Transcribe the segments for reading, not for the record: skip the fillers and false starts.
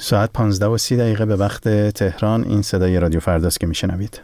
ساعت 15:30 به وقت تهران. این صدای رادیو فرداست که میشنوید.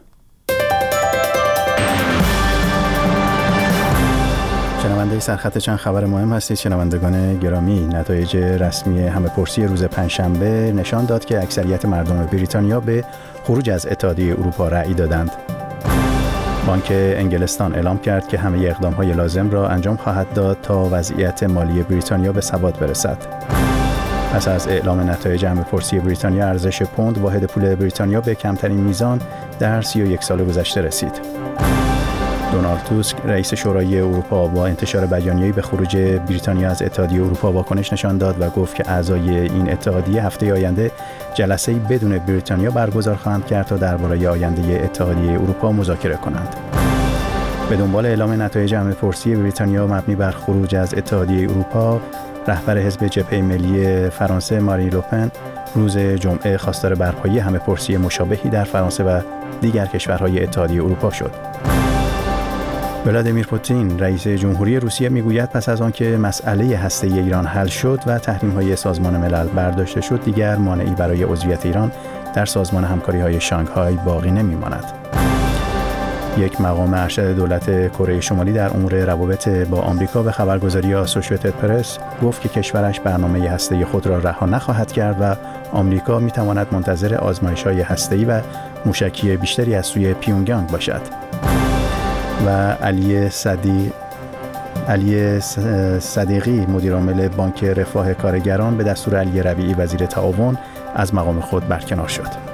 شنونده سرخط چند خبر مهم هستید. شنوندگان گرامی، نتایج رسمی همه‌پرسی روز پنجشنبه نشان داد که اکثریت مردم بریتانیا به خروج از اتحادیه اروپا رأی دادند. بانک انگلستان اعلام کرد که همه اقدام‌های لازم را انجام خواهد داد تا وضعیت مالی بریتانیا به ثبات برسد. پس از اعلام نتایج همه‌پرسی بریتانیا، ارزش پوند واحد پول بریتانیا به کمترین میزان در 31 سال گذشته رسید. دونالد توسک، رئیس شورای اروپا، با انتشار بیانیه‌ای به خروج بریتانیا از اتحادیه اروپا واکنش نشان داد و گفت که اعضای این اتحادیه هفته آینده جلسه‌ای بدون بریتانیا برگزار خواهند کرد تا درباره آینده اتحادیه اروپا مذاکره کنند. به دنبال اعلام نتایج همه‌پرسی بریتانیا مبنی بر خروج از اتحادیه اروپا، رهبر حزب جبهه ملی فرانسه مارین لوپن روز جمعه خواستار برپایی همه‌پرسی مشابهی در فرانسه و دیگر کشورهای اتحادیه اروپا شد. ولادیمیر پوتین، رئیس جمهوری روسیه، میگوید پس از آنکه مسئله هسته‌ای ایران حل شد و تحریم‌های سازمان ملل برداشته شد، دیگر مانعی برای عضویت ایران در سازمان همکاری‌های شانگهای باقی نمی‌ماند. یک مقام ارشد دولت کره شمالی در امور روابط با آمریکا به خبرگزاری آسوشییتد پرس گفت که کشورش برنامه هسته‌ای خود را رها نخواهد کرد و آمریکا می‌تواند منتظر آزمایش‌های هسته‌ای و موشکی بیشتری از سوی پیونگیانگ باشد. و علی صدیقی، مدیرعامل بانک رفاه کارگران، به دستور علی ربیعی وزیر تعاون از مقام خود برکنار شد.